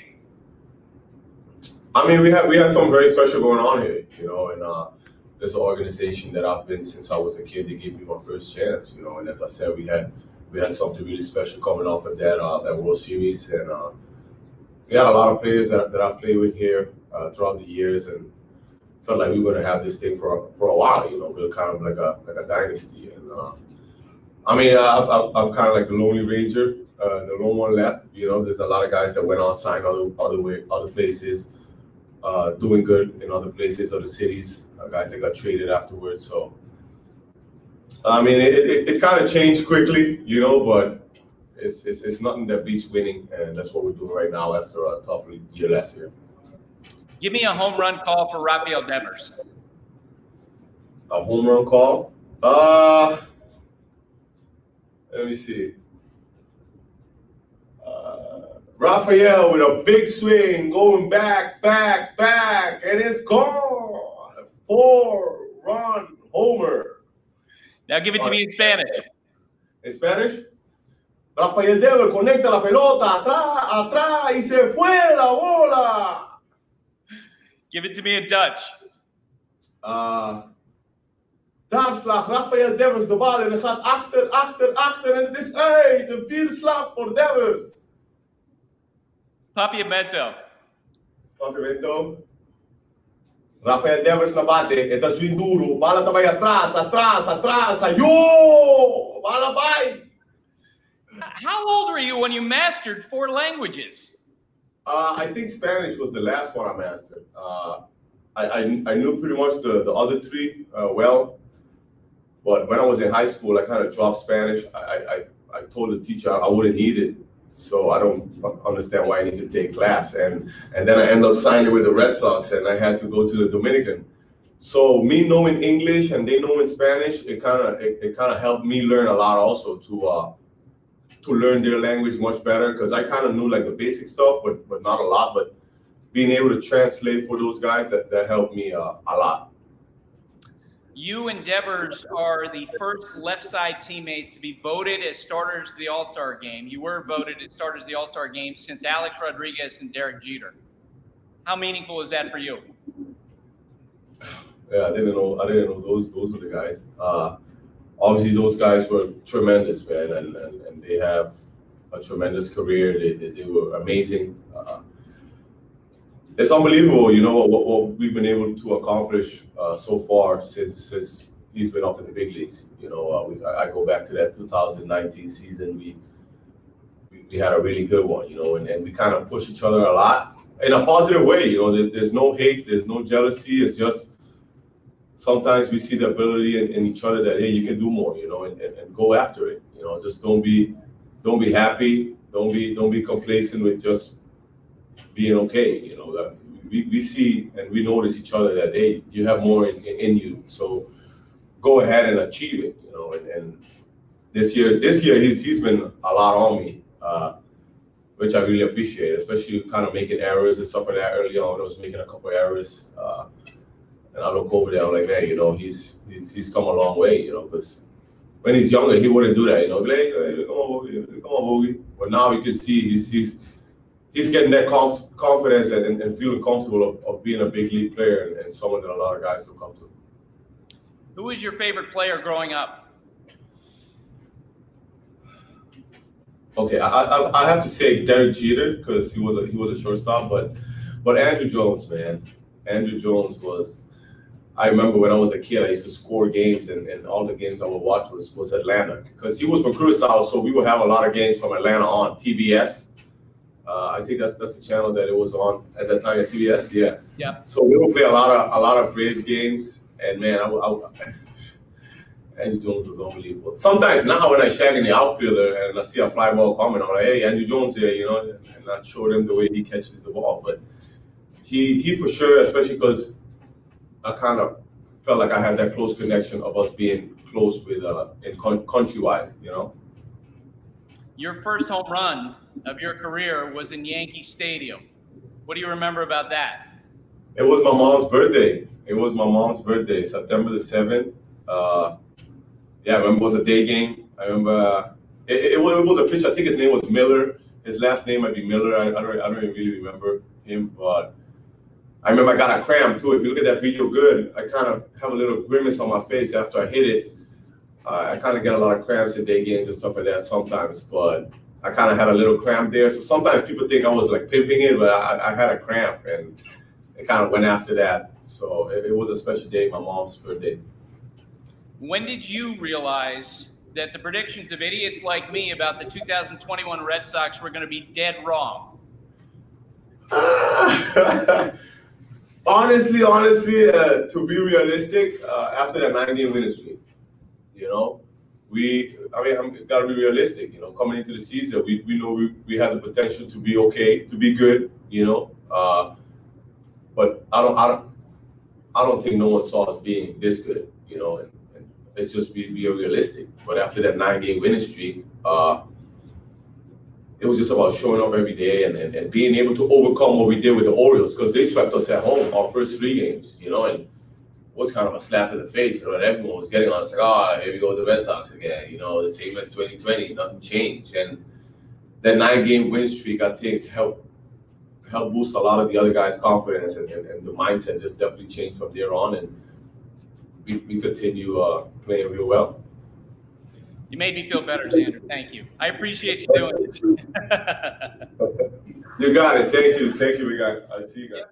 I mean, we had we had something very special going on here, you know, and uh, there's an organization that I've been since I was a kid. They gave me my first chance, you know, and as I said, we had we had something really special coming off of that uh, that World Series, and uh, we had a lot of players that, that I've played with here uh, throughout the years, and felt like we were gonna have this thing for for a while, you know, we were kind of like a like a dynasty, and uh, I mean, I, I, I'm kind of like the Lonely Ranger, uh, the lone one left, you know. There's a lot of guys that went on, signed other other way, other places. Uh, doing good in other places, other cities, uh, guys that got traded afterwards. So, I mean, it, it, it kind of changed quickly, you know, but it's, it's it's nothing that beats winning, and that's what we're doing right now after a tough year last year. Give me a home run call for Rafael Devers. A home run call? Uh, let me see. Rafael with a big swing, going back, back, back, and it's gone. Four-run homer. Now give it to me in Spanish. In Spanish? Rafael Devers conecta la pelota atrás, atrás, y se fue la bola. Give it to me in Dutch. Uh, Daar slag Rafael Devers de bal en hij gaat achter, achter, achter. En het is hey, de vierde slag voor Devers. Papiamento. Papiamento. Rafael Devers na bate. Ito swing duro. Bala tabay atras, atras, atras. Yo! Bala bay! How old were you when you mastered four languages? Uh, I think Spanish was the last one I mastered. Uh, I, I, I knew pretty much the, the other three uh, well. But when I was in high school, I kind of dropped Spanish. I, I, I told the teacher I wouldn't need it. So I don't understand why I need to take class. And and then I ended up signing with the Red Sox, and I had to go to the Dominican. So me knowing English and they knowing Spanish, it kind of it, it kind of helped me learn a lot also to uh, to learn their language much better, because I kind of knew like the basic stuff, but but not a lot. But being able to translate for those guys, that, that helped me uh, a lot. You and Devers are the first left side teammates to be voted as starters of the All-Star game. You were voted as starters of the All-Star game since Alex Rodriguez and Derek Jeter. How meaningful is that for you? Yeah, I didn't know. I didn't know those those were the guys. Uh, obviously, those guys were tremendous, man, and, and, and they have a tremendous career. They they, they were amazing. Uh, It's unbelievable, you know, what, what we've been able to accomplish uh, so far since since he's been up in the big leagues. You know, uh, we, I go back to that two thousand nineteen season. We we, we had a really good one, you know, and, and we kind of push each other a lot in a positive way. You know, there, there's no hate, there's no jealousy. It's just sometimes we see the ability in, in each other that, hey, you can do more, you know, and, and, and go after it. You know, just don't be don't be happy, don't be don't be complacent with just being okay. You know, that we, we see and we notice each other that, hey, you have more in, in you, so go ahead and achieve it. You know, and, and this year, this year he's he's been a lot on me, uh, which I really appreciate, especially kind of making errors and stuff like that. Early on, I was making a couple of errors, uh, and I look over there, I'm like, man, you know, he's he's he's come a long way, you know, because when he's younger, he wouldn't do that, you know, like, hey, hey, come on, Boogie, come on, Boogie. But now you can see he's he's he's getting that conf- confidence and, and, and feeling comfortable of, of being a big league player and, and someone that a lot of guys look up to. Who was your favorite player growing up? Okay, I I, I have to say Derek Jeter, because he was a he was a shortstop, but but Andrew Jones, man, Andrew Jones was. I remember when I was a kid, I used to score games, and, and all the games I would watch was was Atlanta, because he was from Curacao, so we would have a lot of games from Atlanta on T B S. Uh, I think that's that's the channel that it was on at that time at T B S. Yeah. Yeah. So we would play a lot of a lot of Braves games, and man, I, I, Andrew Jones was unbelievable. Sometimes now when I shag in the outfielder and I see a fly ball coming, I'm like, hey, Andrew Jones here, you know, and I show them the way he catches the ball. But he he for sure, especially because I kind of felt like I had that close connection of us being close with uh in con- countrywide, you know. Your first home run of your career was in Yankee Stadium. What do you remember about that? It was my mom's birthday. It was my mom's birthday, September the seventh. Uh, yeah, I remember it was a day game. I remember uh, it, it, was, it was a pitcher. I think his name was Miller. His last name might be Miller. I, I don't I don't really remember him, but I remember I got a cramp too. If you look at that video good, I kind of have a little grimace on my face after I hit it. Uh, I kind of get a lot of cramps in day games and stuff like that sometimes, but I kind of had a little cramp there. So sometimes people think I was like pimping it, but I, I had a cramp and it kind of went after that. So it, it was a special day, my mom's birthday. When did you realize that the predictions of idiots like me about the two thousand twenty-one Red Sox were going to be dead wrong? honestly, honestly, uh, to be realistic, uh, after that nine-game winning streak, you know, we, I mean, I'm got to be realistic, you know, coming into the season, we, we know we, we had the potential to be okay, to be good, you know, uh, but I don't, I don't, I don't think no one saw us being this good, you know, and, and let's just be, be realistic. But after that nine-game winning streak, uh, it was just about showing up every day and, and, and being able to overcome what we did with the Orioles, because they swept us at home our first three games, you know, and was kind of a slap in the face, you know, and everyone was getting on. It's like, oh, here we go, the Red Sox again, you know, the same as twenty twenty, nothing changed. And that nine-game win streak, I think, helped helped boost a lot of the other guys' confidence, and, and, and the mindset just definitely changed from there on. And we, we continue uh, playing real well. You made me feel better, Xander. Thank you. I appreciate you doing this. You got it. Thank you. Thank you, guys. I see you guys.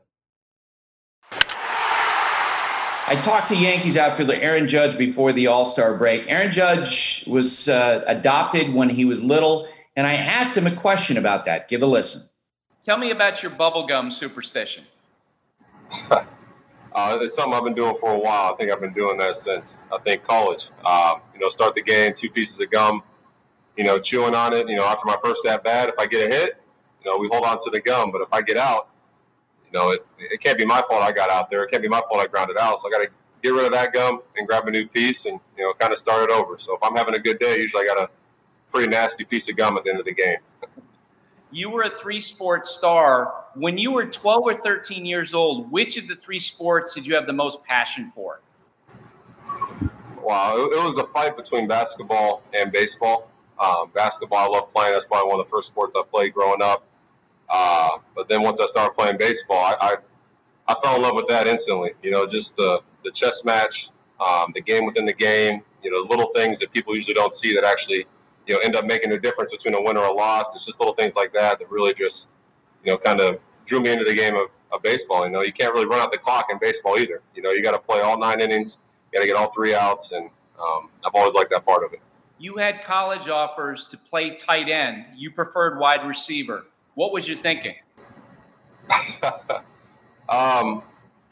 I talked to Yankees outfielder Aaron Judge before the All-Star break. Aaron Judge was uh, adopted when he was little, and I asked him a question about that. Give a listen. Tell me about your bubblegum superstition. uh, it's something I've been doing for a while. I think I've been doing that since, I think, college. Um, you know, start the game, two pieces of gum, you know, chewing on it. You know, after my first at-bat, if I get a hit, you know, we hold on to the gum. But if I get out, you know, it, it can't be my fault I got out there. It can't be my fault I grounded out. So I got to get rid of that gum and grab a new piece and, you know, kind of start it over. So if I'm having a good day, usually I got a pretty nasty piece of gum at the end of the game. You were a three-sport star. When you were twelve or thirteen years old, which of the three sports did you have the most passion for? Wow, it, it was a fight between basketball and baseball. Um, basketball, I love playing. That's probably one of the first sports I played growing up. Uh, but then once I started playing baseball, I, I I fell in love with that instantly. You know, just the, the chess match, um, the game within the game, you know, little things that people usually don't see that actually, you know, end up making a difference between a win or a loss. It's just little things like that that really just, you know, kind of drew me into the game of, of baseball. You know, you can't really run out the clock in baseball either. You know, you got to play all nine innings. You got to get all three outs. And um, I've always liked that part of it. You had college offers to play tight end. You preferred wide receiver. What was you thinking? um,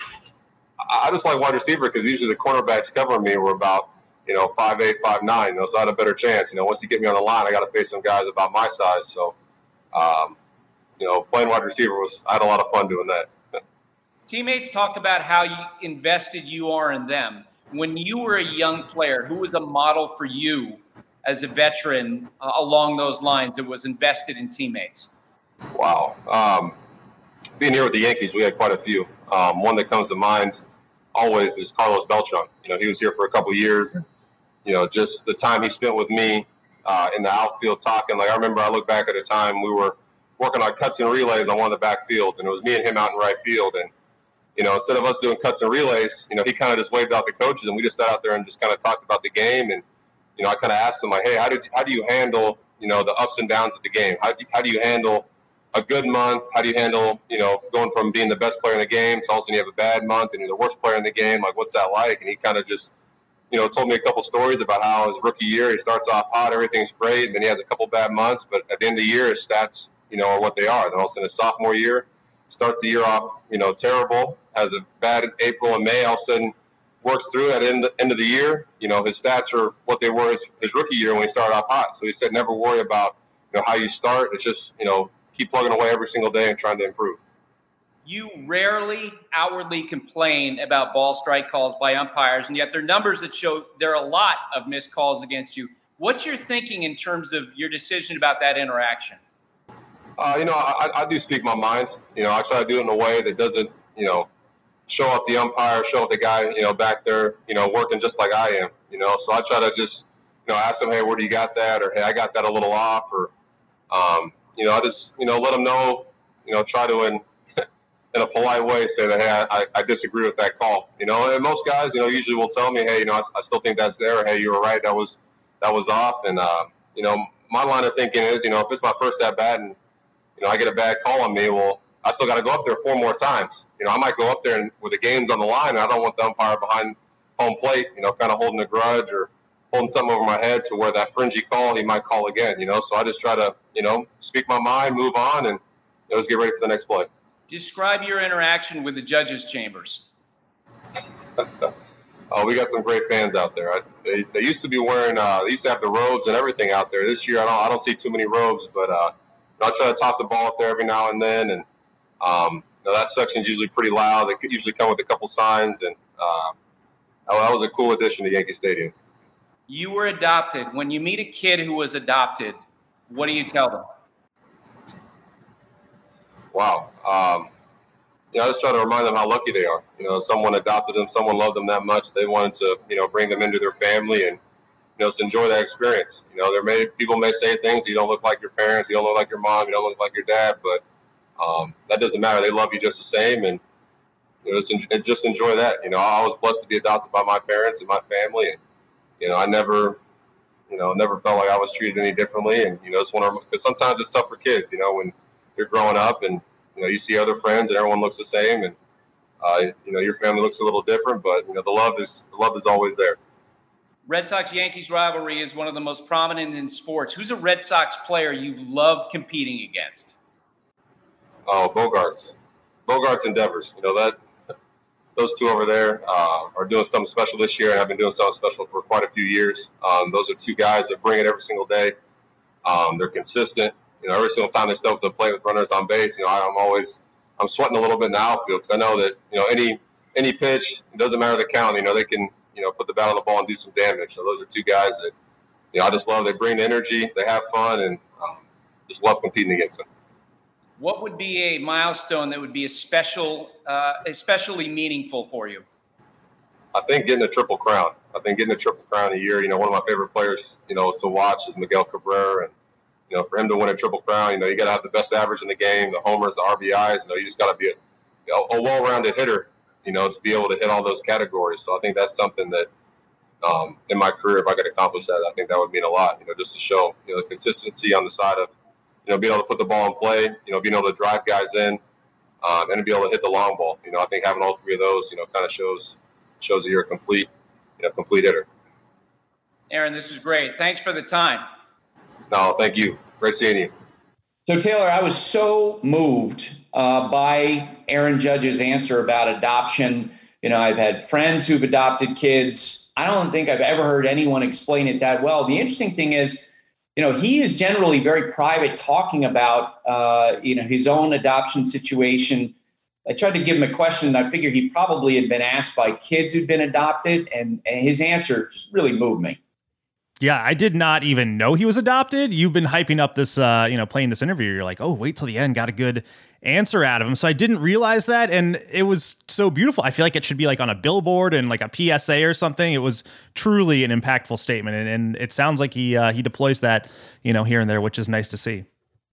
I just like wide receiver because usually the cornerbacks covering me were about, you know, five eight, five nine. You know, so I had a better chance. You know, once you get me on the line, I got to face some guys about my size. So, um, you know, playing wide receiver was, I had a lot of fun doing that. Teammates talked about how you invested you are in them. When you were a young player, who was a model for you as a veteran uh, along those lines that was invested in teammates? Wow. Um, being here with the Yankees, we had quite a few. Um, one that comes to mind always is Carlos Beltran. You know, he was here for a couple of years. You know, just the time he spent with me uh, in the outfield talking. Like, I remember I look back at a time we were working on cuts and relays on one of the backfields, and it was me and him out in right field. And, you know, instead of us doing cuts and relays, you know, he kind of just waved out the coaches, and we just sat out there and just kind of talked about the game. And, you know, I kind of asked him, like, hey, how, did, how do you handle, you know, the ups and downs of the game? How do, how do you handle a good month? How do you handle, you know, going from being the best player in the game to also you have a bad month and you're the worst player in the game? Like, what's that like? And he kind of just, you know, told me a couple stories about how his rookie year, he starts off hot, everything's great, and then he has a couple bad months, but at the end of the year, his stats, you know, are what they are. Then all of a sudden his sophomore year, starts the year off, you know, terrible, has a bad April and May, all of a sudden works through at the end, end of the year. You know, his stats are what they were his, his rookie year when he started off hot. So he said, never worry about, you know, how you start. It's just, you know, keep plugging away every single day and trying to improve. You rarely outwardly complain about ball strike calls by umpires, and yet there are numbers that show there are a lot of missed calls against you. What's your thinking in terms of your decision about that interaction? Uh, you know, I, I do speak my mind. You know, I try to do it in a way that doesn't, you know, show up the umpire, show up the guy, you know, back there, you know, working just like I am, you know. So I try to just, you know, ask him, hey, where do you got that? Or, hey, I got that a little off. Or, um, you know, I just, you know, let them know, you know, try to, in, in a polite way, say that, hey, I, I disagree with that call. You know, and most guys, you know, usually will tell me, hey, you know, I, I still think that's there. Or, hey, you were right. That was, that was off. And, uh, you know, my line of thinking is, you know, if it's my first at bat and, you know, I get a bad call on me, well, I still got to go up there four more times. You know, I might go up there and with the game's on the line, and I don't want the umpire behind home plate, you know, kind of holding a grudge or holding something over my head to where that fringy call he might call again, you know. So I just try to, you know, speak my mind, move on, and you know, just get ready for the next play. Describe your interaction with the judges' chambers. Oh, we got some great fans out there. I, they they used to be wearing, uh, they used to have the robes and everything out there. This year, I don't I don't see too many robes, but uh, I try to toss a ball up there every now and then, and um, you know, that section's usually pretty loud. They could usually come with a couple signs, and uh, that was a cool addition to Yankee Stadium. You were adopted. When you meet a kid who was adopted, what do you tell them? Wow. Um, you know, I just try to remind them how lucky they are. You know, someone adopted them, someone loved them that much. They wanted to, you know, bring them into their family and, you know, just enjoy that experience. You know, there may people may say things, you don't look like your parents, you don't look like your mom, you don't look like your dad, but um, that doesn't matter. They love you just the same, and you know, just, en- just enjoy that. You know, I was blessed to be adopted by my parents and my family, and you know, I never, you know, never felt like I was treated any differently. And you know, it's one of because sometimes it's tough for kids. You know, when you're growing up and you know you see other friends and everyone looks the same, and uh, you know your family looks a little different, but you know the love is the love is always there. Red Sox-Yankees rivalry is one of the most prominent in sports. Who's a Red Sox player you love competing against? Oh, Bogarts, Bogarts and Devers. You know that those two over there uh, are doing something special this year, and have been doing something special for quite a few years. Um, those are two guys that bring it every single day. Um, they're consistent. You know, every single time they step up to the plate with runners on base, you know, I, I'm always I'm sweating a little bit in the outfield because I know that you know any any pitch, it doesn't matter the count. You know, they can you know put the bat on the ball and do some damage. So those are two guys that you know I just love. They bring the energy, they have fun, and um, just love competing against them. What would be a milestone that would be a special, uh, especially meaningful for you? I think getting a triple crown. I think getting a triple crown a year. You know, one of my favorite players, you know, to watch is Miguel Cabrera, and you know, for him to win a triple crown, you know, you got to have the best average in the game, the homers, the R B Is. You know, you just got to be a, you know, a well-rounded hitter, you know, to be able to hit all those categories. So I think that's something that, um, in my career, if I could accomplish that, I think that would mean a lot. You know, just to show, you know, the consistency on the side of, you know, being able to put the ball in play, you know, being able to drive guys in, um, and to be able to hit the long ball. You know, I think having all three of those, you know, kind of shows shows that you're a complete, you know, complete hitter. Aaron, this is great. Thanks for the time. No, thank you. Great seeing you. So, Taylor, I was so moved uh, by Aaron Judge's answer about adoption. You know, I've had friends who've adopted kids. I don't think I've ever heard anyone explain it that well. The interesting thing is, you know, he is generally very private talking about, uh, you know, his own adoption situation. I tried to give him a question, and I figured he probably had been asked by kids who'd been adopted, and, and his answer just really moved me. Yeah, I did not even know he was adopted. You've been hyping up this, uh, you know, playing this interview. You're like, oh, wait till the end. Got a good answer out of him. So I didn't realize that. And it was so beautiful. I feel like it should be like on a billboard and like a P S A or something. It was truly an impactful statement. And, and it sounds like he uh, he deploys that, you know, here and there, which is nice to see.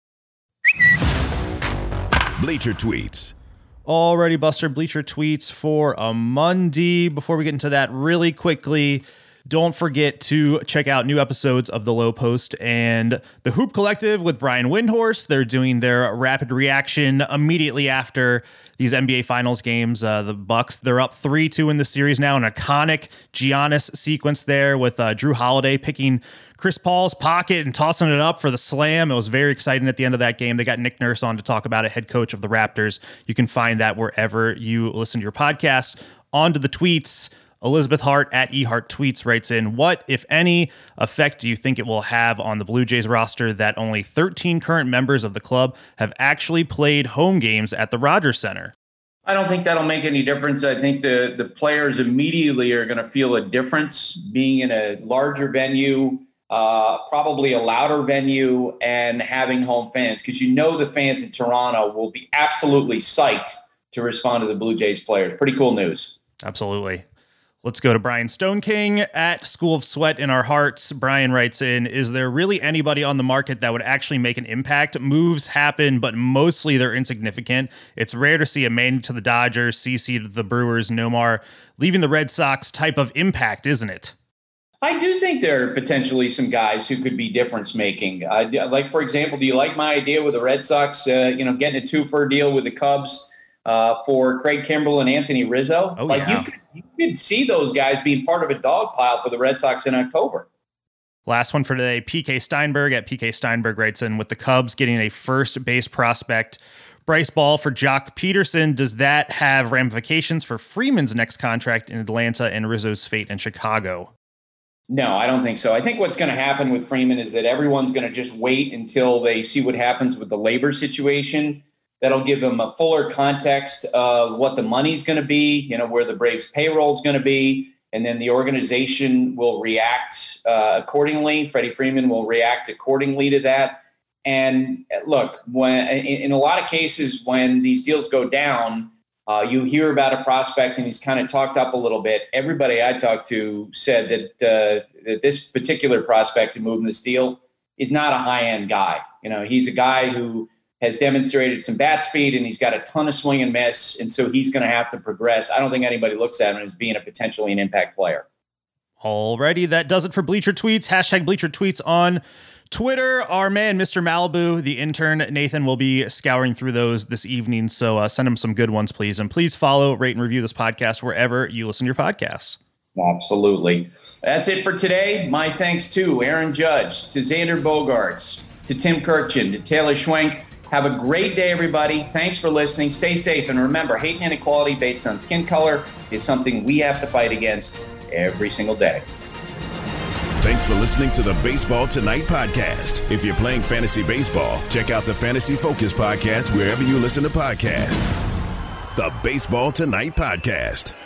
Bleacher Tweets. Alrighty, Buster. Bleacher Tweets for a Monday. Before we get into that really quickly, don't forget to check out new episodes of The Low Post and The Hoop Collective with Brian Windhorst. They're doing their rapid reaction immediately after these N B A Finals games. Uh, the Bucks, they're up three two in the series now. An iconic Giannis sequence there with uh, Drew Holiday picking Chris Paul's pocket and tossing it up for the slam. It was very exciting at the end of that game. They got Nick Nurse on to talk about it, head coach of the Raptors. You can find that wherever you listen to your podcast. On to the tweets. Elizabeth Hart at eHart Tweets writes in, what, if any, effect do you think it will have on the Blue Jays roster that only thirteen current members of the club have actually played home games at the Rogers Center? I don't think that'll make any difference. I think the, the players immediately are going to feel a difference being in a larger venue, uh, probably a louder venue, and having home fans, because you know the fans in Toronto will be absolutely psyched to respond to the Blue Jays players. Pretty cool news. Absolutely. Let's go to Brian Stone King at School of Sweat in Our Hearts. Brian writes in, is there really anybody on the market that would actually make an impact? Moves happen, but mostly they're insignificant. It's rare to see a Manny to the Dodgers, C C to the Brewers, Nomar leaving the Red Sox type of impact, isn't it? I do think there are potentially some guys who could be difference making. Uh, like, for example, do you like my idea with the Red Sox, uh, you know, getting a two for a deal with the Cubs? Uh, for Craig Kimbrell and Anthony Rizzo. Oh, like yeah. you, could, you could see those guys being part of a dog pile for the Red Sox in October. Last one for today. P K Steinberg at P K Steinberg writes in, with the Cubs getting a first base prospect, Bryce Ball for Jock Peterson, does that have ramifications for Freeman's next contract in Atlanta and Rizzo's fate in Chicago? No, I don't think so. I think what's going to happen with Freeman is that everyone's going to just wait until they see what happens with the labor situation. That'll give them a fuller context of what the money's going to be, you know, where the Braves payroll is going to be, and then the organization will react uh, accordingly. Freddie Freeman will react accordingly to that. And look, when in, in a lot of cases, when these deals go down, uh, you hear about a prospect and he's kind of talked up a little bit. Everybody I talked to said that uh, that this particular prospect who moved in this deal is not a high-end guy. You know, he's a guy who has demonstrated some bat speed, and he's got a ton of swing and miss, and so he's going to have to progress. I don't think anybody looks at him as being a potentially an impact player. Alrighty, that does it for Bleacher Tweets. Hashtag Bleacher Tweets on Twitter. Our man, Mister Malibu, the intern, Nathan, will be scouring through those this evening, so uh, send him some good ones, please. And please follow, rate, and review this podcast wherever you listen to your podcasts. Absolutely. That's it for today. My thanks to Aaron Judge, to Xander Bogaerts, to Tim Kirkchin, to Taylor Schwenk. Have a great day, everybody. Thanks for listening. Stay safe. And remember, hate and inequality based on skin color is something we have to fight against every single day. Thanks for listening to the Baseball Tonight podcast. If you're playing fantasy baseball, check out the Fantasy Focus podcast wherever you listen to podcasts. The Baseball Tonight podcast.